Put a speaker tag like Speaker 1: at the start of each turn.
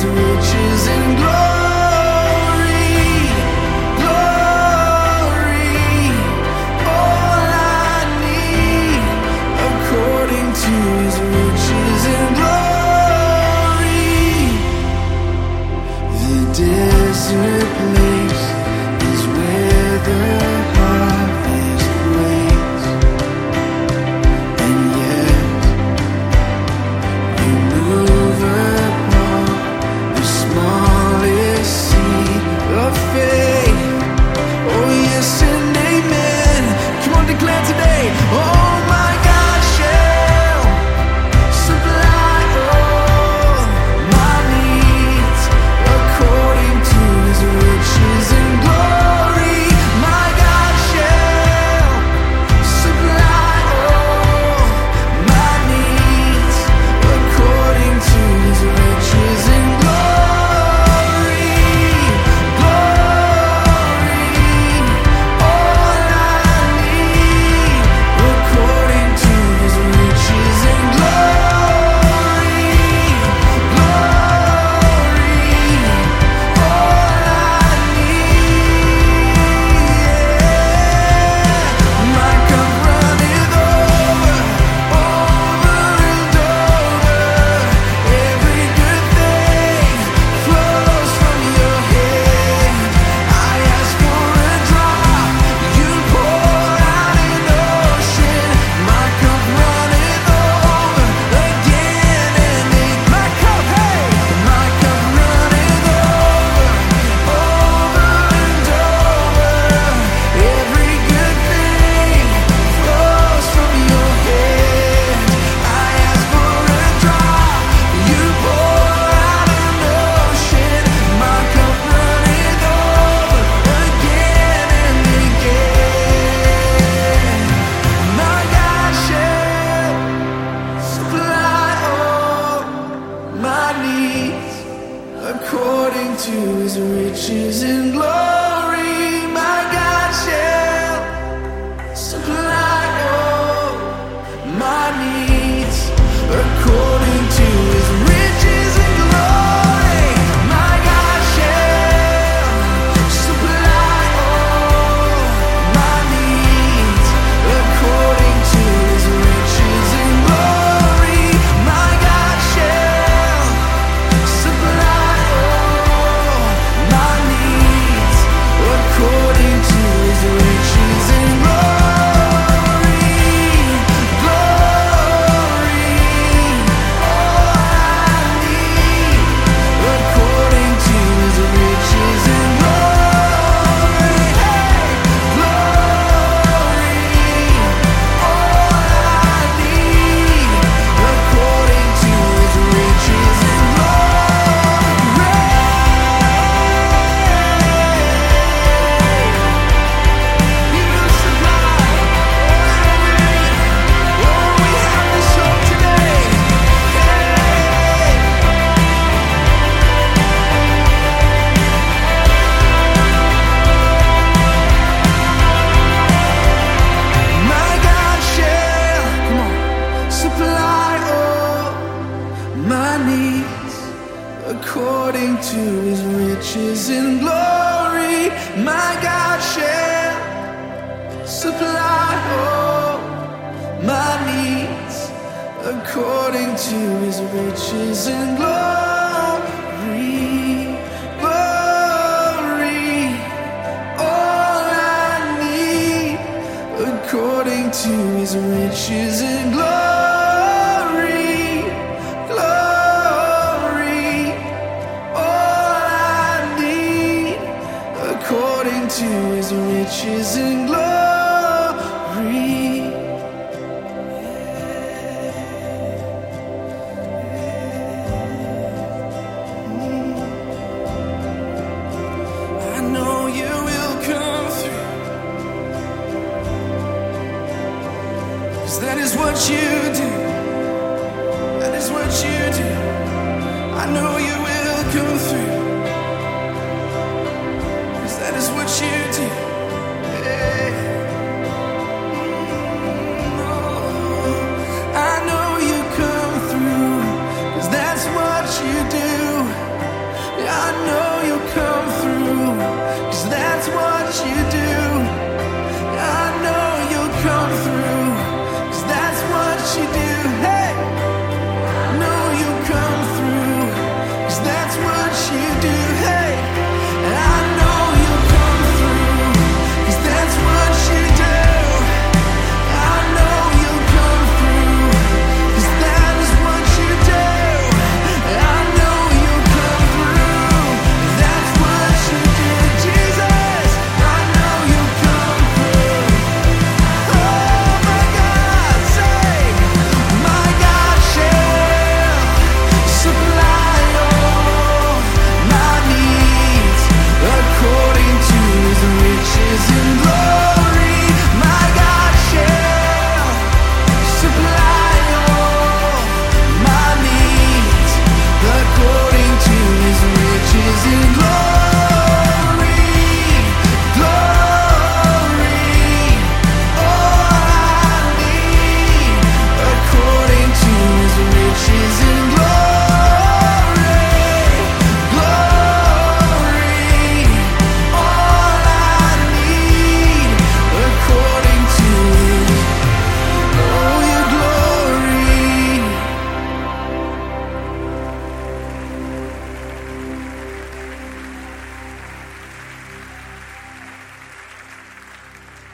Speaker 1: riches and glory, glory. All I need, according to His riches and glory. The desert place is where the harvest waits, and yet you move upon the smallest seed of faith. Oh yes and amen. Come on, declare today. Oh my God shall supply all my needs according to His riches and glory. My God shall supply all my needs according to His riches and glory, glory. All I need, according to His riches and glory, glory. All I need, my cup runneth over, over and over. Every good thing flows from Your hand. I ask for a drop, You pour out an ocean. My cup runneth over again and again. My cup, hey, my cup runneth over, over and over. Every good thing flows from Your hand. I ask for a drop, You pour out an ocean. My cup runneth over again and again. My God shall supply all my needs according to His riches and glory. My God shall supply all my needs according to His riches and glory. My God shall supply all my needs according to His riches and glory. My God shall supply all my needs according to His riches and glory, glory. All I need, according to His riches and glory, hey, glory. All I need, according to His riches and glory. You will supply all we have to show today. My God shall, come on, supply all my needs according to His riches and glory. My God shall supply all my needs according to His riches and glory, glory. All I need, according to His riches and glory, glory. All I need, according to His riches and glory. I know You will come through, 'cause that is what You